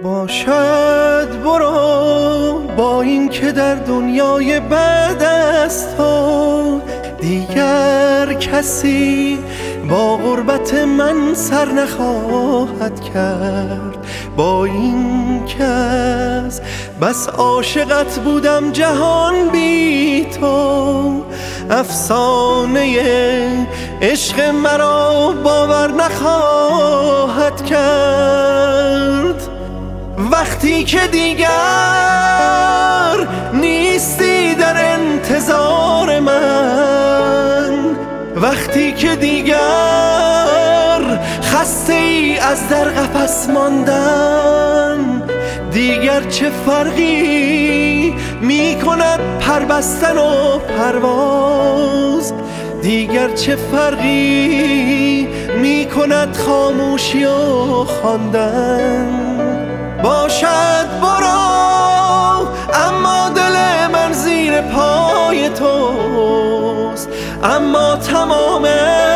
باشد برو، با این که در دنیای بعد از تو دیگر کسی با غربت من سر نخواهد کرد. با این که از بس عاشقت بودم جهان بی تو، افسانه عشق مرا باور نخواهد کرد. وقتی که دیگر نیستی در انتظار من، وقتی که دیگر خسته ای از در قفس ماندن، دیگر چه فرقی می کند پر بستن و پرواز، دیگر چه فرقی می کند خاموشی و خواندن. باشد برو، اما دل من زیر پای توست، اما تمام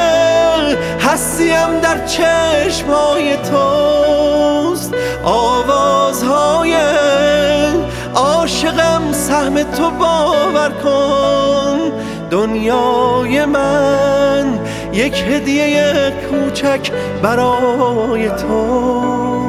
هستیم در چشمای توست. آوازهای عاشقم سهم تو باور کن، دنیای من یک هدیه کوچک برای توست.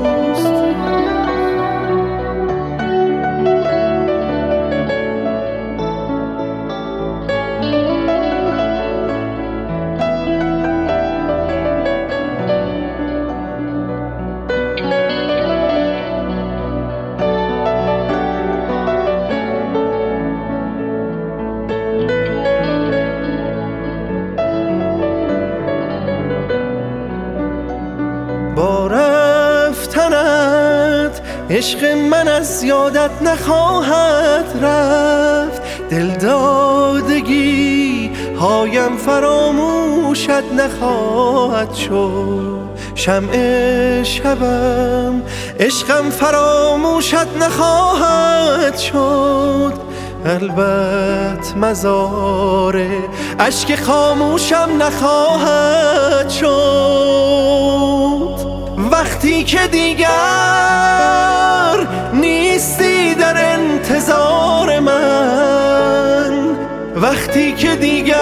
با رفتنت عشق من از یادت نخواهد رفت، دلدادگی هایم فراموشت نخواهد شد. شمع شبم عشقم فراموشت نخواهد شد. البته مزار اشک خاموشم نخواهد شد. وقتی که دیگر نیستی در انتظار من، وقتی که دیگر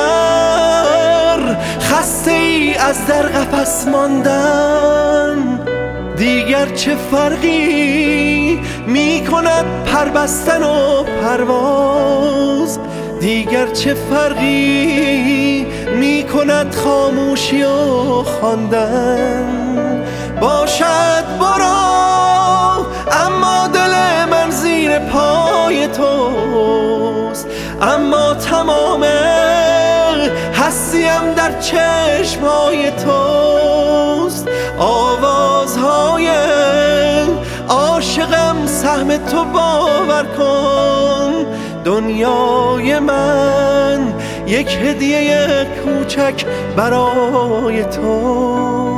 خسته ای از در قفس ماندن، دیگر چه فرقی می کند پر بستن و پرواز، دیگر چه فرقی می کند خاموشی و خواندن. باشد برو، اما دل من زیر پای توست، اما تمام هستیم در چشمای توست. آوازهای عاشقم سهم تو باور کن، دنیای من یک هدیه کوچک برای تو.